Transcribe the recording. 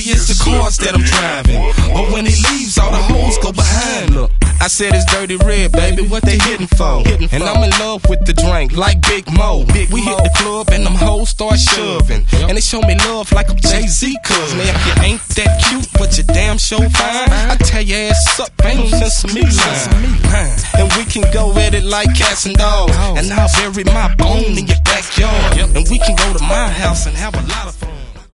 it's the cars that I'm driving. But when he leaves, all the hoes go behind. Look, I said it's dirty red, baby, what they hitting for? And I'm in love with the drink, like Big Mo. We hit the club and them hoes start shoving. And they show me love like I'm Jay-Z, cuz. Now if you ain't that cute, but you damn sure fine, I tell your ass up, ain't no sense of me lying. And we can go at it like cats and dogs. And I'll bury my bone in your backyard. And we can go to my house and have a lot of fun.